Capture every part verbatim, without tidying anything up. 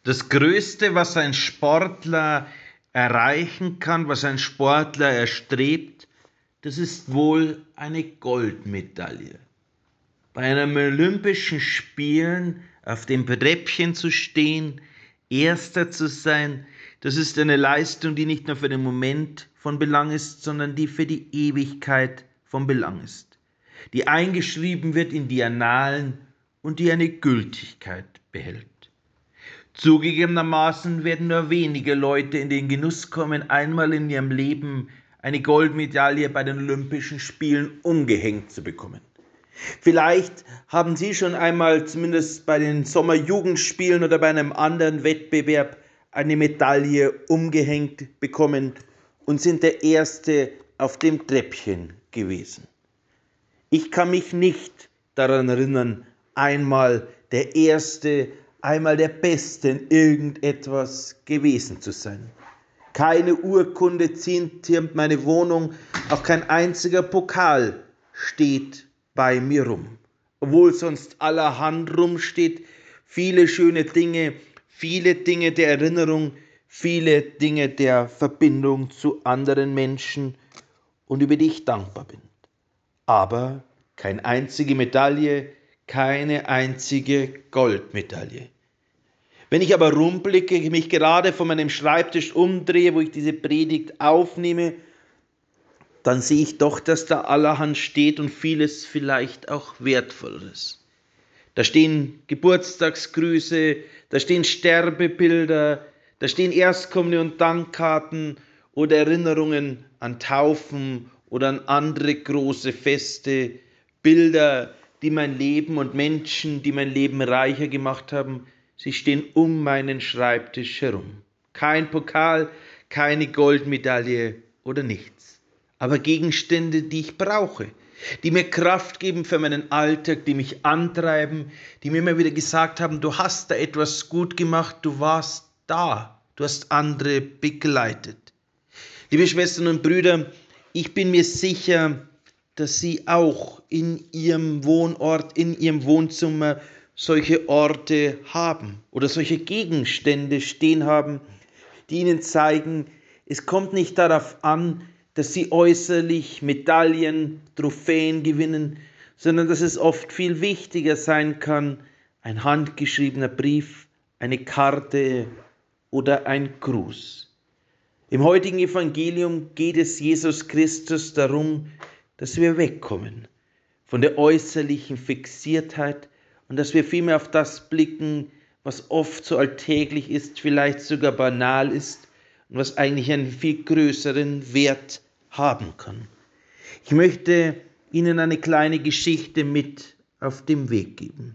Das Größte, was ein Sportler erreichen kann, was ein Sportler erstrebt, das ist wohl eine Goldmedaille. Bei einem Olympischen Spielen auf dem Treppchen zu stehen, Erster zu sein, das ist eine Leistung, die nicht nur für den Moment von Belang ist, sondern die für die Ewigkeit von Belang ist, die eingeschrieben wird in die Annalen und die eine Gültigkeit behält. Zugegebenermaßen werden nur wenige Leute in den Genuss kommen, einmal in ihrem Leben eine Goldmedaille bei den Olympischen Spielen umgehängt zu bekommen. Vielleicht haben Sie schon einmal zumindest bei den Sommerjugendspielen oder bei einem anderen Wettbewerb eine Medaille umgehängt bekommen und sind der Erste auf dem Treppchen gewesen. Ich kann mich nicht daran erinnern, einmal der Erste, einmal der Beste in irgendetwas gewesen zu sein. Keine Urkunde ziemt meine Wohnung, auch kein einziger Pokal steht bei mir rum. Obwohl sonst allerhand rumsteht, viele schöne Dinge, viele Dinge der Erinnerung, viele Dinge der Verbindung zu anderen Menschen und über die ich dankbar bin. Aber keine einzige Medaille, keine einzige Goldmedaille. Wenn ich aber rumblicke, mich gerade von meinem Schreibtisch umdrehe, wo ich diese Predigt aufnehme, dann sehe ich doch, dass da allerhand steht und vieles vielleicht auch Wertvolles. Da stehen Geburtstagsgrüße, da stehen Sterbebilder, da stehen Erstkommende und Dankkarten oder Erinnerungen an Taufen oder an andere große Feste, Bilder, die mein Leben und Menschen, die mein Leben reicher gemacht haben. Sie stehen um meinen Schreibtisch herum. Kein Pokal, keine Goldmedaille oder nichts. Aber Gegenstände, die ich brauche, die mir Kraft geben für meinen Alltag, die mich antreiben, die mir immer wieder gesagt haben, du hast da etwas gut gemacht, du warst da, du hast andere begleitet. Liebe Schwestern und Brüder, ich bin mir sicher, dass Sie auch in Ihrem Wohnort, in Ihrem Wohnzimmer solche Orte haben oder solche Gegenstände stehen haben, die Ihnen zeigen, es kommt nicht darauf an, dass Sie äußerlich Medaillen, Trophäen gewinnen, sondern dass es oft viel wichtiger sein kann, ein handgeschriebener Brief, eine Karte oder ein Gruß. Im heutigen Evangelium geht es Jesus Christus darum, dass wir wegkommen von der äußerlichen Fixiertheit und dass wir vielmehr auf das blicken, was oft so alltäglich ist, vielleicht sogar banal ist und was eigentlich einen viel größeren Wert haben kann. Ich möchte Ihnen eine kleine Geschichte mit auf den Weg geben.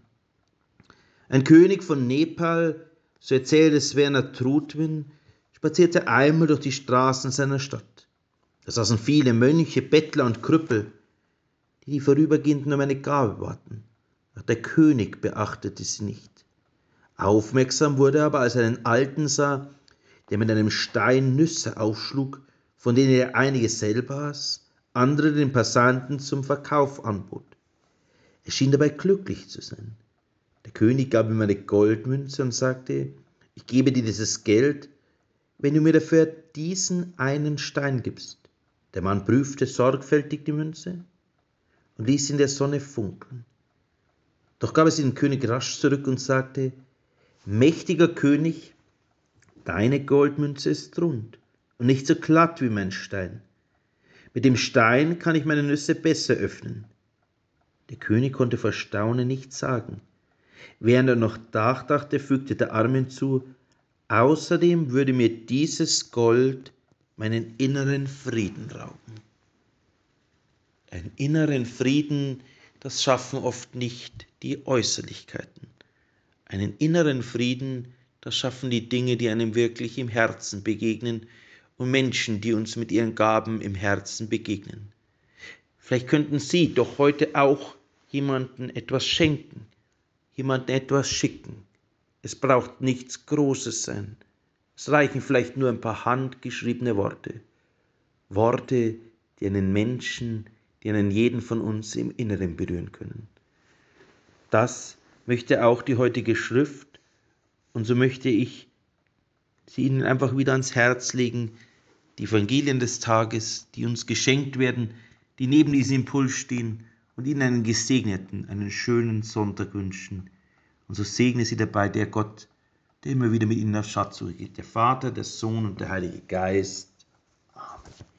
Ein König von Nepal, so erzählt es Werner Trutwin, spazierte einmal durch die Straßen seiner Stadt. Da saßen viele Mönche, Bettler und Krüppel, die die Vorübergehenden um eine Gabe baten. Doch der König beachtete sie nicht. Aufmerksam wurde er aber, als er einen Alten sah, der mit einem Stein Nüsse aufschlug, von denen er einige selber aß, andere den Passanten zum Verkauf anbot. Er schien dabei glücklich zu sein. Der König gab ihm eine Goldmünze und sagte, ich gebe dir dieses Geld, wenn du mir dafür diesen einen Stein gibst. Der Mann prüfte sorgfältig die Münze und ließ sie in der Sonne funkeln. Doch gab es den König rasch zurück und sagte, mächtiger König, deine Goldmünze ist rund und nicht so glatt wie mein Stein. Mit dem Stein kann ich meine Nüsse besser öffnen. Der König konnte vor Staunen nichts sagen. Während er noch nachdachte, fügte der Arm hinzu, außerdem würde mir dieses Gold meinen inneren Frieden rauben. Einen inneren Frieden, das schaffen oft nicht die Äußerlichkeiten. Einen inneren Frieden, das schaffen die Dinge, die einem wirklich im Herzen begegnen und Menschen, die uns mit ihren Gaben im Herzen begegnen. Vielleicht könnten Sie doch heute auch jemandem etwas schenken, jemandem etwas schicken. Es braucht nichts Großes sein. Es reichen vielleicht nur ein paar handgeschriebene Worte. Worte, die einen Menschen, die einen jeden von uns im Inneren berühren können. Das möchte auch die heutige Schrift Und so möchte ich sie Ihnen einfach wieder ans Herz legen, die Evangelien des Tages, die uns geschenkt werden, die neben diesem Impuls stehen und Ihnen einen gesegneten, einen schönen Sonntag wünschen. Und so segne Sie dabei der Gott, der immer wieder mit Ihnen auf Schatzsuche geht, der Vater, der Sohn und der Heilige Geist. Amen.